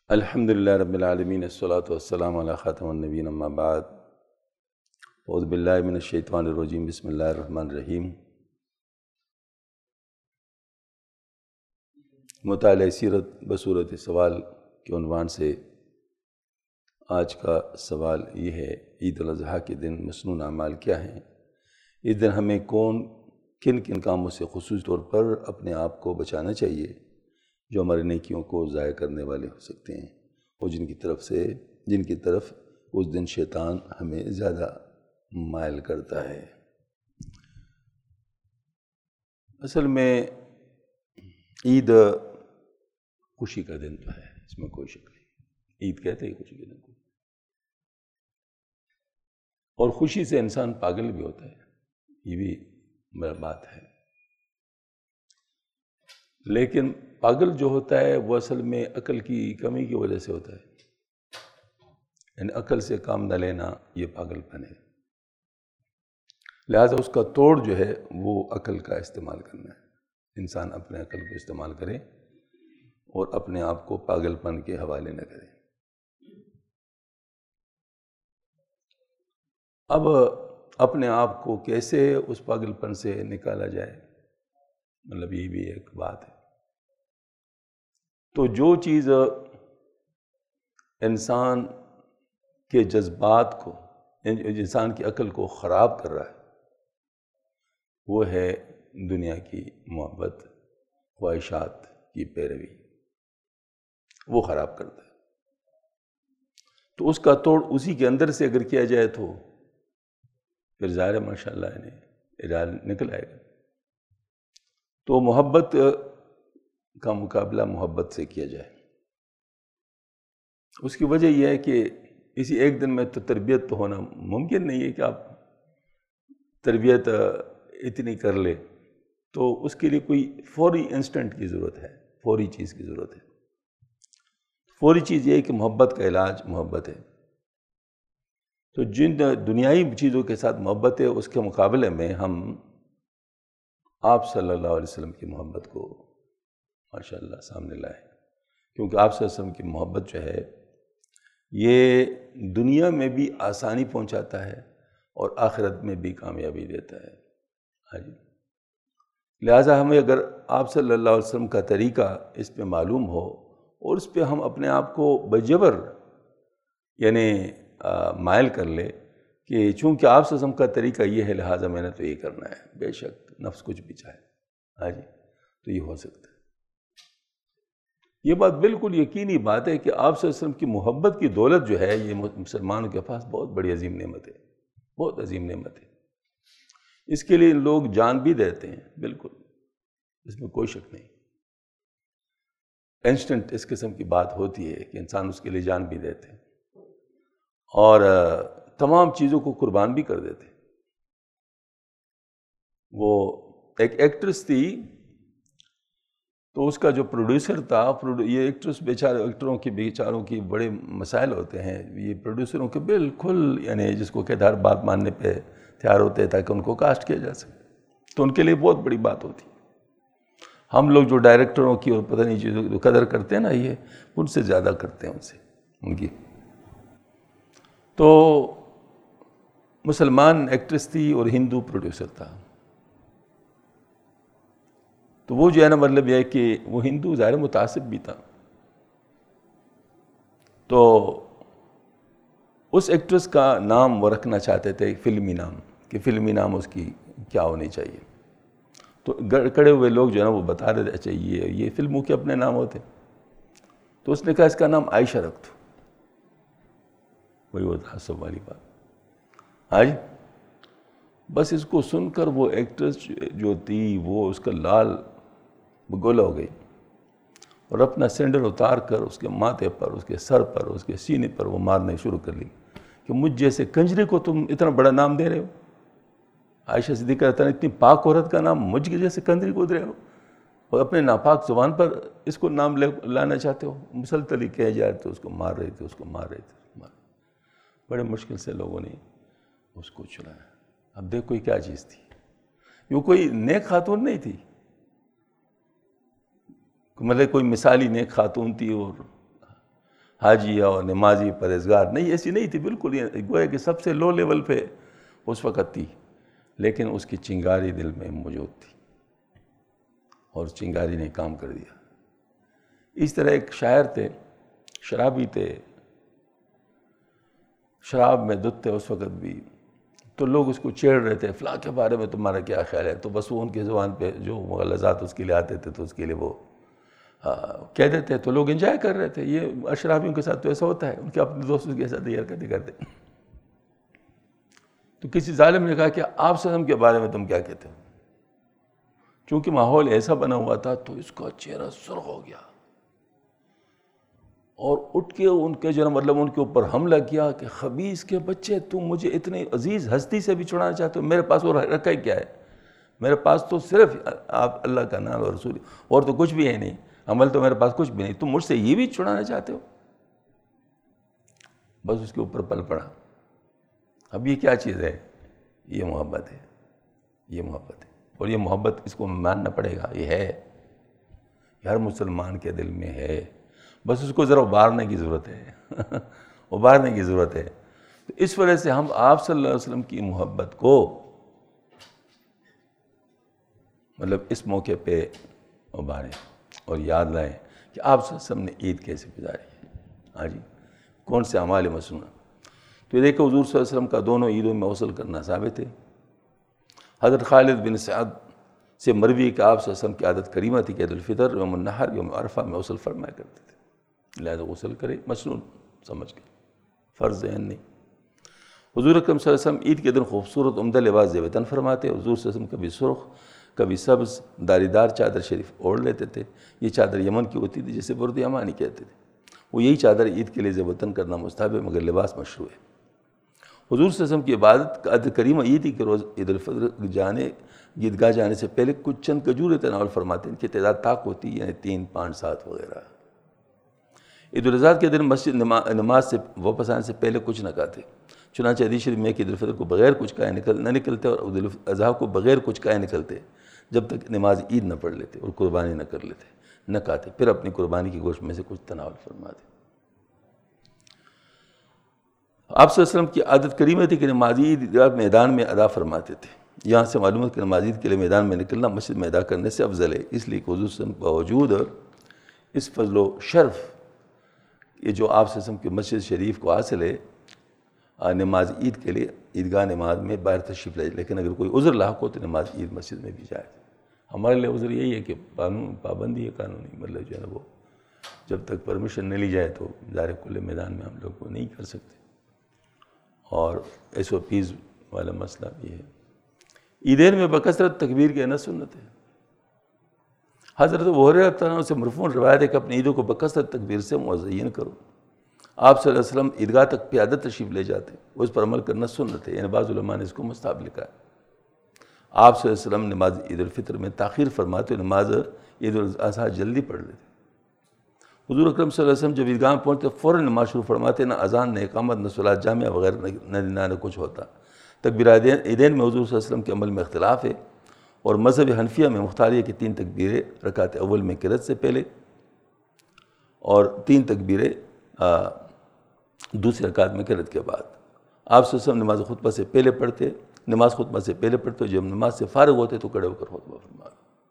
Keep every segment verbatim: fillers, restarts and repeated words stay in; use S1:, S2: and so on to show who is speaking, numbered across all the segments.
S1: الحمد للہ رب العالمین الصلاۃ والسلام علی خاتم النبیین اما بعد اعوذ باللہ من الشیطان الرجیم بسم اللہ الرحمن الرحیم۔ مطالعہ سیرت بصورت سوال کے عنوان سے آج کا سوال یہ ہے، عید الاضحیٰ کے دن مسنون اعمال کیا ہیں؟ اس دن ہمیں کون کن کن کاموں سے خصوصی طور پر اپنے آپ کو بچانا چاہیے جو ہماری نیکیوں کو ضائع کرنے والے ہو سکتے ہیں اور جن کی طرف سے جن کی طرف اس دن شیطان ہمیں زیادہ مائل کرتا ہے۔ اصل میں عید خوشی کا دن تو ہے، اس میں کوئی شک نہیں، عید کہتے ہیں خوشی کے دن کو، اور خوشی سے انسان پاگل بھی ہوتا ہے، یہ بھی میرا بات ہے۔ لیکن پاگل جو ہوتا ہے وہ اصل میں عقل کی کمی کی وجہ سے ہوتا ہے، یعنی عقل سے کام نہ لینا یہ پاگل پن ہے۔ لہٰذا اس کا توڑ جو ہے وہ عقل کا استعمال کرنا ہے، انسان اپنے عقل کو استعمال کرے اور اپنے آپ کو پاگل پن کے حوالے نہ کرے۔ اب اپنے آپ کو کیسے اس پاگل پن سے نکالا جائے، مطلب یہ بھی ایک بات ہے۔ تو جو چیز انسان کے جذبات کو، انسان کی عقل کو خراب کر رہا ہے، وہ ہے دنیا کی محبت، خواہشات کی پیروی، وہ خراب کرتا ہے۔ تو اس کا توڑ اسی کے اندر سے اگر کیا جائے تو پھر ظاہر ہے ماشاء اللہ انہیں علاج نکل آئے گا۔ تو محبت کا مقابلہ محبت سے کیا جائے۔ اس کی وجہ یہ ہے کہ اسی ایک دن میں تو تربیت تو ہونا ممکن نہیں ہے کہ آپ تربیت اتنی کر لے، تو اس کے لیے کوئی فوری انسٹنٹ کی ضرورت ہے، فوری چیز کی ضرورت ہے۔ فوری چیز یہ ہے کہ محبت کا علاج محبت ہے۔ تو جن دنیائی چیزوں کے ساتھ محبت ہے، اس کے مقابلے میں ہم آپ صلی اللہ علیہ وسلم کی محبت کو ماشاء اللہ سامنے لائے، کیونکہ آپ صلی اللہ علیہ وسلم کی محبت جو ہے یہ دنیا میں بھی آسانی پہنچاتا ہے اور آخرت میں بھی کامیابی دیتا ہے۔ ہاں جی، لہٰذا ہمیں اگر آپ صلی اللہ علیہ وسلم کا طریقہ اس پہ معلوم ہو اور اس پہ ہم اپنے آپ کو بجبر یعنی مائل کر لے کہ چونکہ آپ صلی اللہ علیہ وسلم کا طریقہ یہ ہے لہٰذا میں نے تو یہ کرنا ہے، بے شک نفس کچھ بھی چاہے، ہاں جی، تو یہ ہو سکتا ہے۔ یہ بات بالکل یقینی بات ہے کہ آپ صلی اللہ علیہ وسلم کی محبت کی دولت جو ہے یہ مسلمانوں کے پاس بہت بڑی عظیم نعمت ہے، بہت عظیم نعمت ہے۔ اس کے لیے لوگ جان بھی دیتے ہیں، بالکل اس میں کوئی شک نہیں۔ انسٹنٹ اس قسم کی بات ہوتی ہے کہ انسان اس کے لیے جان بھی دیتے ہیں اور تمام چیزوں کو قربان بھی کر دیتے ہیں۔ وہ ایک ایکٹریس تھی، تو اس کا جو پروڈیوسر تھا، یہ ایکٹریس بیچارے ایکٹروں کی بیچاروں کی بڑے مسائل ہوتے ہیں، یہ پروڈیوسروں کے بالکل یعنی جس کو کہ ہر بات ماننے پہ تیار ہوتے ہیں تاکہ ان کو کاسٹ کیا جا سکے، تو ان کے لیے بہت بڑی بات ہوتی ہے۔ ہم لوگ جو ڈائریکٹروں کی اور پتہ نہیں چیزوں کی قدر کرتے ہیں نا، یہ ان سے زیادہ کرتے ہیں ان سے ان کی۔ تو مسلمان ایکٹریس تھی اور ہندو پروڈیوسر تھا، تو وہ جو ہے نا مطلب یہ ہے کہ وہ ہندو ظاہر متعصب بھی تھا، تو اس ایکٹریس کا نام وہ رکھنا چاہتے تھے فلمی نام، کہ فلمی نام اس کی کیا ہونی چاہیے۔ تو کڑے ہوئے لوگ جو ہے نا وہ بتا رہے تھے اچھا یہ یہ فلموں کے اپنے نام ہوتے، تو اس نے کہا اس کا نام عائشہ رکھ دو، وہی وہ تعصب والی بات۔ آج بس اس کو سن کر وہ ایکٹریس جو تھی وہ اس کا لال گولا ہو گئی اور اپنا سینڈل اتار کر اس کے ماتھے پر، اس کے سر پر، اس کے سینے پر وہ مارنے شروع کر لی کہ مجھ جیسے کنجری کو تم اتنا بڑا نام دے رہے ہو، عائشہ صدیقہ رضی اللہ عنہا اتنی پاک عورت کا نام مجھ جیسے کنجری کو دے رہے ہو اور اپنے ناپاک زبان پر اس کو نام لانا چاہتے ہو۔ مسلسل ہی کہے جا رہے تھے، اس کو مار رہے تھے اس کو مار رہے تھے مار بڑے مشکل سے لوگوں نے اس کو چلایا۔ اب دیکھ کوئی کیا چیز تھی، یہ کوئی نیک خاتون نہیں تھی، مطلب کوئی مثالی نیک خاتون تھی، اور حاجی اور نمازی پرہیزگار، نہیں، ایسی نہیں تھی بالکل، یہ گویا کہ سب سے لو لیول پہ اس وقت تھی، لیکن اس کی چنگاری دل میں موجود تھی اور چنگاری نے کام کر دیا۔ اس طرح ایک شاعر تھے، شرابی تھے، شراب میں دھت تھے اس وقت بھی، تو لوگ اس کو چھیڑ رہے تھے، فلاں کے بارے میں تمہارا کیا خیال ہے، تو بس وہ ان کی زبان پہ جو مغلظات اس کے لیے آتے تھے تو اس کے لیے وہ کہہ دیتے، تو لوگ انجوائے کر رہے تھے۔ یہ اشرافیوں کے ساتھ تو ایسا ہوتا ہے، ان کے اپنے دوستوں کے ساتھ یہ حرکتیں کرتے۔ تو کسی ظالم نے کہا کہ آپ صلی اللہ علیہ وسلم کے بارے میں تم کیا کہتے ہو؟ چونکہ ماحول ایسا بنا ہوا تھا تو اس کا چہرہ سرخ ہو گیا اور اٹھ کے ان کے جو مطلب ان کے اوپر حملہ کیا کہ خبیث کے بچے، تم مجھے اتنی عزیز ہستی سے بھی چھڑانا چاہتے ہو؟ میرے پاس اور رکھا ہی کیا ہے؟ میرے پاس تو صرف آپ اللہ کا نام اور رسول، اور تو کچھ بھی ہے نہیں، عمل تو میرے پاس کچھ بھی نہیں، تم مجھ سے یہ بھی چھڑانا چاہتے ہو؟ بس اس کے اوپر پل پڑا۔ اب یہ کیا چیز ہے؟ یہ محبت ہے، یہ محبت ہے، اور یہ محبت اس کو ماننا پڑے گا، یہ ہے، یہ ہر مسلمان کے دل میں ہے، بس اس کو ذرا ابارنے کی ضرورت ہے ابارنے کی ضرورت ہے۔ تو اس وجہ سے ہم آپ صلی اللہ علیہ وسلم کی محبت کو مطلب اس موقع پہ ابھاریں اور یاد لائیں کہ آپ صلی اللہ علیہ وسلم نے عید کیسے گزاری ہے، ہاں جی، کون سے اعمال مسنونہ۔ تو یہ دیکھو حضور صلی اللہ علیہ وسلم کا دونوں عیدوں میں غسل کرنا ثابت ہے۔ حضرت خالد بن سعد سے مروی کہ آپ صلی اللہ علیہ وسلم کی عادت کریمہ تھی کہ عید الفطر، یوم النحر، یوم عرفہ میں غسل فرمایا کرتے تھے، لہذا غسل کرے، مسنون سمجھ کے، فرض ذہن نہیں۔ حضور اکرم صلی اللہ علیہ وسلم عید کے دن خوبصورت عمدہ لباس زیب تن فرماتے۔ حضور صلی اللہ علیہ وسلم کبھی سرخ کبھی سبز داری دار چادر شریف اوڑھ لیتے تھے۔ یہ چادر یمن کی ہوتی تھی جسے برد یمانی کہتے تھے۔ وہ یہی چادر عید کے لیے زیب تن کرنا مستحب ہے، مگر لباس مشروع ہے۔ حضور صلی اللہ علیہ وسلم کی عبادت کا عہد کریمہ یہ تھی کہ روز عید الفطر جانے عیدگاہ جانے سے پہلے کچھ چند کھجوریں تناول فرماتے ہیں، ان کی تعداد طاق ہوتی ہے، یعنی تین پانچ سات وغیرہ۔ عید الاضحیٰ کے دن مسجد نماز سے واپس آنے سے پہلے کچھ نہ کھاتے، چنانچہ حدیث شریف میں کہ عید الفطر کو بغیر کچھ کھائے نکل نہ نکلتے اور عید الاضحیٰ کو بغیر کچھ کھائے نکلتے جب تک نماز عید نہ پڑھ لیتے اور قربانی نہ کر لیتے، نہ کھاتے، پھر اپنی قربانی کی گوشت میں سے کچھ تناول فرماتے۔ آپ صلی اللہ علیہ وسلم کی عادت کریمہ تھی کہ نماز عید میدان میں ادا فرماتے تھے۔ یہاں سے معلوم ہے کہ نماز عید کے لیے میدان میں نکلنا مسجد میں ادا کرنے سے افضل ہے، اس لیے کہ حضور صلی اللہ علیہ وسلم باوجود اس فضل و شرف یہ جو آپ صلی اللہ علیہ وسلم کی مسجد شریف کو حاصل ہے، نماز عید کے لیے عیدگاہ نماز میں باہر تشریف لائے، لیکن اگر کوئی عذر لاحق ہو تو نماز عید مسجد میں بھی جائے۔ ہمارے لیے عذر یہی ہے کہ قانون پابندی ہے قانونی، مطلب جو ہے نا وہ جب تک پرمیشن نہیں لی جائے تو ظاہر کھلے میدان میں ہم لوگ کو نہیں کر سکتے، اور ایس او پیز والا مسئلہ بھی ہے۔ عیدین میں بکثرت تکبیر کہنا سنت ہے۔ حضرت ابو ہریرہ رضی اللہ عنہ سے مرفوع روایت ہے کہ اپنی عیدوں کو بکثرت تکبیر سے مزین کرو۔ آپ صلی اللہ علیہ وسلم عیدگاہ تک پیادہ تشریف لے جاتے، اس پر عمل کرنا سنت ہے، یعنی بعض علماء نے اس کو مستحب لکھا ہے۔ آپ صلی اللہ علیہ وسلم نماز عید الفطر میں تاخیر فرماتے، نماز عید الاضحیٰ جلدی پڑھ لیتے۔ حضور اکرم صلی اللہ علیہ وسلم جب عیدگاہ میں پہنچتے فوراً نماز شروع فرماتے، نہ اذان نہ اقامت نہ صلاۃ جامعہ وغیرہ نہ نہ کچھ ہوتا۔ تکبیرات عیدین میں حضور صلی اللہ علیہ وسلم کے عمل میں اختلاف ہے، اور مذہب حنفیہ میں مختار ہے کہ تین تکبیریں رکعت اول میں قرأت سے پہلے اور تین تکبیریں دوسری رکعت میں قرأت کے بعد۔ آپ صلی اللہ علیہ وسلم نماز خطبہ سے پہلے پڑھتے نماز خطبہ سے پہلے پڑھتے جب نماز سے فارغ ہوتے تو کھڑے ہو کر خطبہ فرماتے۔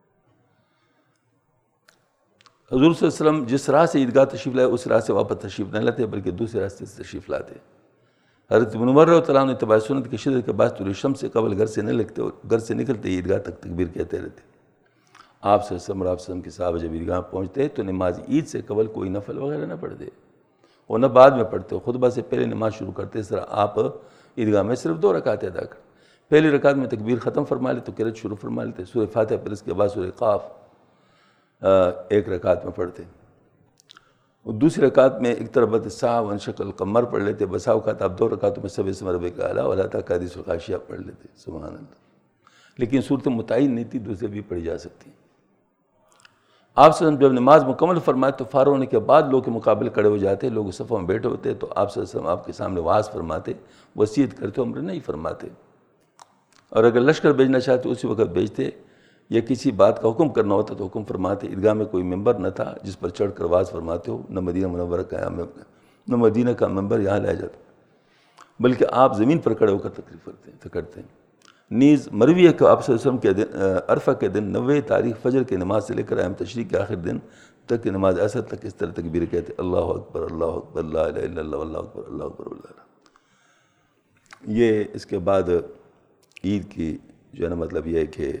S1: حضور صلی اللہ علیہ وسلم جس راہ سے عیدگاہ تشریف لائے اس راہ سے واپس تشریف نہ لاتے بلکہ دوسرے راستے سے تشریف لاتے۔ حضرت ابن عمر رضی اللہ عنہ اتباع سنت کی شدت کے باعث طلوع شمس سے قبل گھر سے نہ لگتے اور گھر سے نکلتے عیدگاہ تک تکبیر کہتے رہتے۔ آپ صلی اللہ علیہ وسلم اور آپ صلی اللہ علیہ وسلم کے صحابہ جب عیدگاہ پہنچتے تو نماز عید سے قبل کوئی نفل وغیرہ نہ پڑھتے اور نہ بعد میں پڑھتے، خطبہ سے پہلے نماز شروع کرتے۔ اس طرح آپ عیدگاہ میں صرف دو رکعتیں ادا کرتے، پہلی رکعت میں تکبیر ختم فرما لیتے تو قرأت شروع فرما لیتے، سورہ فاتحہ پھر اس کے بعد سورہ قاف ایک رکعت میں پڑھتے، اور دوسری رکعت میں اقتربت الساعہ وانشق القمر پڑھ لیتے۔ بسا اوقات آپ دو رکعتوں میں سبح اسم ربک الاعلیٰ ولا تک حدیث الغاشیہ پڑھ لیتے، سبحان اللہ، لیکن صورت متعین نہیں تھی، دوسرے بھی پڑھی جا سکتی۔ آپ صلی اللہ علیہ وسلم جب نماز مکمل فرمائے تو فارغ ہونے کے بعد لوگ کے مقابل کھڑے ہو جاتے، لوگ صفوں میں بیٹھے ہوتے تو آپ صلی اللہ علیہ وسلم آپ کے سامنے وعظ فرماتے، وصیت کرتے، عمر نہیں فرماتے، اور اگر لشکر بھیجنا چاہتے اسی وقت بھیجتے، یا کسی بات کا حکم کرنا ہوتا تو حکم فرماتے. عیدگاہ میں کوئی ممبر نہ تھا جس پر چڑھ کر واز فرماتے ہو، نہ مدینہ منورہ کا نہ مدینہ کا ممبر یہاں لایا جاتا، بلکہ آپ زمین پر کھڑے ہو کر تقریر کرتے ہیں کرتے ہیں نیز مروی ہے کہ آپ صلی اللہ علیہ وسلم کے دن عرفہ کے دن نوے تاریخ فجر کی نماز سے لے کر ایام تشریق کے آخر دن تک کی نماز ایسا تک اس طرح تکبیر کہتے اللہ اکبر اللہ اکبر لا الہ الا اللہ واللہ اکبر اللہ اکبر اللہ. یہ اس کے بعد عید کی جو ہے نا مطلب یہ ہے کہ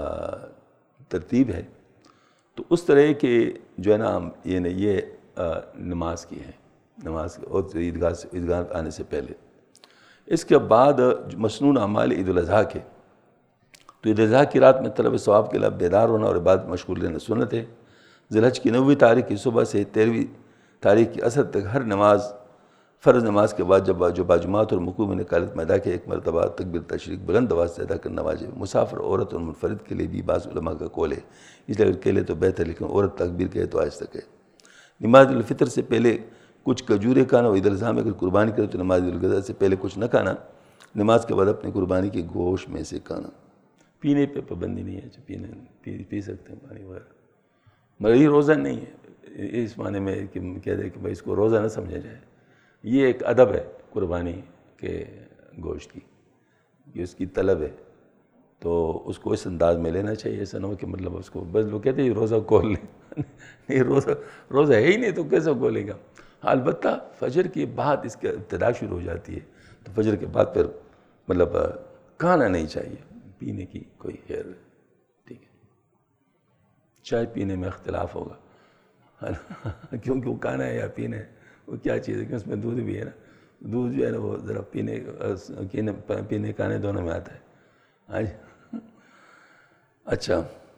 S1: ترتیب ہے. تو اس طرح کہ جو ہے نا یہ نا یہ نماز کی ہے، نماز اور عیدگاہ سے عیدگاہ آنے سے پہلے. اس کے بعد مسنون اعمال عید الاضحیٰ کے، تو عید الاضحیٰ کی رات میں طلب ثواب کے لیے بیدار ہونا اور عبادت مشغول رہنا سنت ہے. ذی الحج کی نویں تاریخ کی صبح سے تیرہویں تاریخ کی عصر تک ہر نماز فرض نماز کے بعد جب جو باجماعت اور مقوم میں نکالت میں ادا کے ایک مرتبہ تکبیر تشریق بلند آواز سے ادا کرنا واجب. مسافر عورت اور منفرد کے لیے بھی بعض علماء کا قول ہے، اس لیے اگر کہلے تو بہتر، لیکن عورت تکبیر کہے تو آہستہ کہے. نماز الفطر سے پہلے کچھ کھجورے کھانا، عید الاضحیٰ میں اگر قربانی کرے تو نماز الغداء سے پہلے کچھ نہ کھانا، نماز کے بعد اپنی قربانی کے گوشت میں سے کھانا. پینے پہ پابندی نہیں ہے، پینے پی پی سکتے ہیں پانی وغیرہ، مگر یہ روزہ نہیں ہے اس معنی میں کہ کہہ دے کہ بھائی اس کو روزہ نہ سمجھا جائے. یہ ایک ادب ہے قربانی کے گوشت کی، یہ اس کی طلب ہے، تو اس کو اس انداز میں لینا چاہیے. ایسا نہ ہو کہ مطلب اس کو بس لوگ کہتے ہیں یہ روزہ کھول لیں نہیں، روزہ روزہ ہے ہی نہیں تو کیسے کھولے گا. البتہ فجر کے بعد اس کی ابتدا شروع ہو جاتی ہے، تو فجر کے بعد پھر مطلب کھانا نہیں چاہیے، پینے کی کوئی خیر. ٹھیک ہے، چائے پینے میں اختلاف ہوگا کیونکہ وہ کھانا ہے یا پینا ہے، وہ کیا چیز ہے کہ اس میں دودھ بھی ہے نا، دودھ جو ہے نا وہ ذرا پینے پینے کھانے دونوں میں آتا ہے. ہاں اچھا،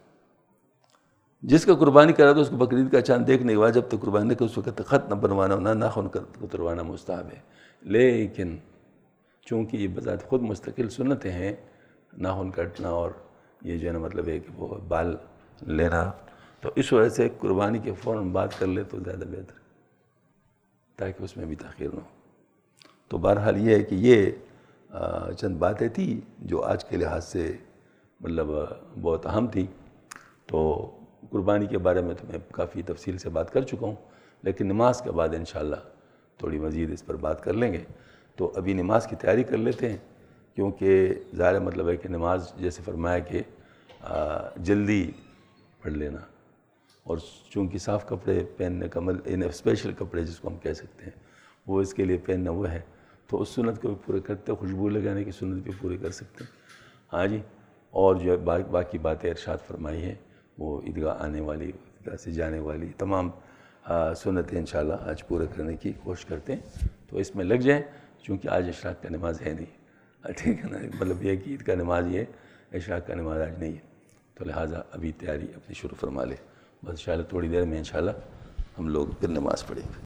S1: جس کا قربانی کرا تو اس کو بقرعید کا چاند دیکھنے کے بعد جب تک قربانی نہ کرے اس وقت خط نہ بنوانا، نہ ناخن کتروانا مستحب ہے. لیکن چونکہ یہ بذات خود مستقل سنتیں ہیں، ناخن کٹنا اور یہ جو ہے نا مطلب ہے کہ وہ بال لینا، تو اس وجہ سے قربانی کے فوراً بات کر لے تو زیادہ بہتر ہے تاکہ اس میں بھی تاخیر نہ ہو. تو بہرحال یہ ہے کہ یہ چند باتیں تھیں جو آج کے لحاظ سے مطلب بہت اہم تھی. تو قربانی کے بارے میں تو میں کافی تفصیل سے بات کر چکا ہوں، لیکن نماز کے بعد انشاءاللہ تھوڑی مزید اس پر بات کر لیں گے. تو ابھی نماز کی تیاری کر لیتے ہیں، کیونکہ ظاہر مطلب ہے کہ نماز جیسے فرمایا کہ جلدی پڑھ لینا، اور چونکہ صاف کپڑے پہننے کا مطلب اسپیشل کپڑے جس کو ہم کہہ سکتے ہیں وہ اس کے لیے پہننا وہ ہے، تو اس سنت کو بھی پورے کرتے، خوشبو لگانے کی سنت بھی پوری کر سکتے ہیں. ہاں جی، اور جو ہے باقی باتیں ارشاد فرمائی ہیں وہ عیدگاہ آنے والی، عیدگاہ سے جانے والی تمام سنتیں انشاءاللہ آج پورے کرنے کی کوشش کرتے ہیں. تو اس میں لگ جائیں، چونکہ آج اشراق کا نماز ہے نہیں، ٹھیک ہے نا، مطلب یہ کہ عید کا نماز یہ ہے، اشراق کا نماز آج نہیں ہے، تو لہٰذا ابھی تیاری اپنی شروع فرما لے. بس انشاءاللہ تھوڑی دیر میں انشاءاللہ ہم لوگ پھر نماز پڑھیں گے.